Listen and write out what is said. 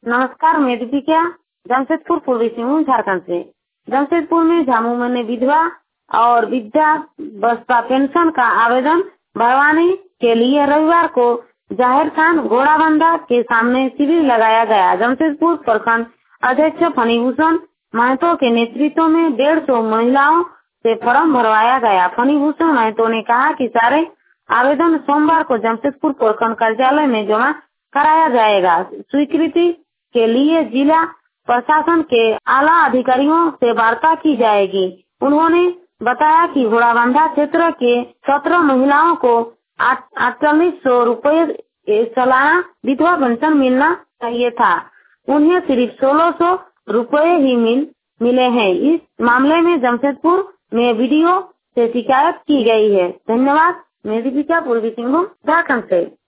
नमस्कार, मैं दीपिका जमशेदपुर पूर्वी सिंहभूम झारखंड से। जमशेदपुर में झामुमो ने विधवा और वृद्धा बस्ता पेंशन का आवेदन भरवाने के लिए रविवार को जाहिर खान घोड़ाबंधा के सामने शिविर लगाया गया। जमशेदपुर प्रखंड अध्यक्ष फणिभूषण महतो के नेतृत्व में 150 महिलाओं से फॉर्म भरवाया गया। फणिभूषण महतो ने कहा कि सारे आवेदन सोमवार को जमशेदपुर प्रखंड कार्यालय में जमा कराया जाएगा। स्वीकृति के लिए जिला प्रशासन के आला अधिकारियों से वार्ता की जाएगी। उन्होंने बताया कि घोड़ाबंधा क्षेत्र के 17 महिलाओं को 4800 रुपए सालाना विधवा पेंशन मिलना चाहिए था। उन्हें सिर्फ 1600 रुपए ही मिले हैं। इस मामले में जमशेदपुर में वीडियो से शिकायत की गई है। धन्यवाद। मैं दीपिका पूर्वी सिंहभूम झारखंड से।